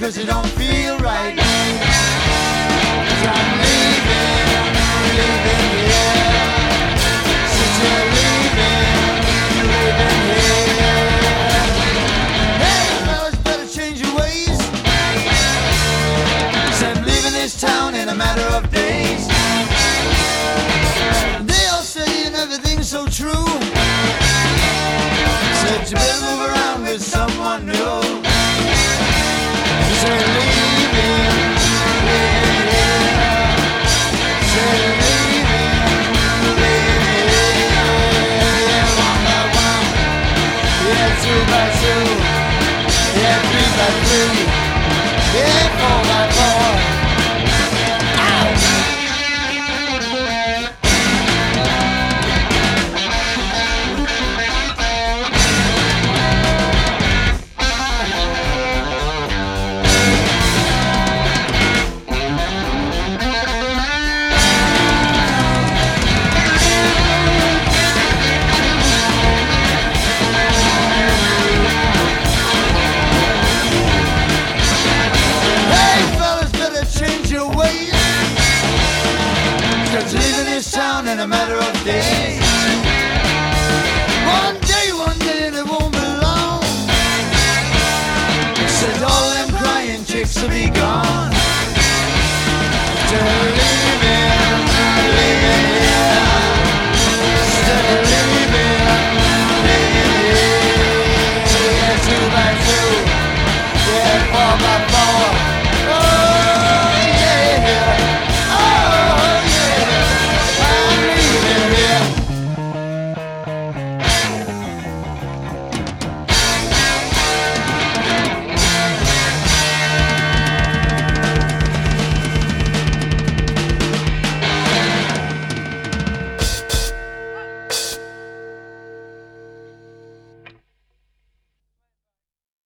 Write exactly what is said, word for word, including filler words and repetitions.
cause it don't feel right. Cause I'm leaving, leaving here. Since you're leaving, leaving here. Hey, fellas, better change your ways. Said I'm leaving this town in a matter of days. They all saying everything's so true. Said you better move around with someone new. Said leaving, leaving here. Said leaving, leaving here. One by one, yeah, two by two, yeah, three by three, yeah, four by four. In a matter of days. One day, one day, and it won't be long. Said all them crying chicks will be gone.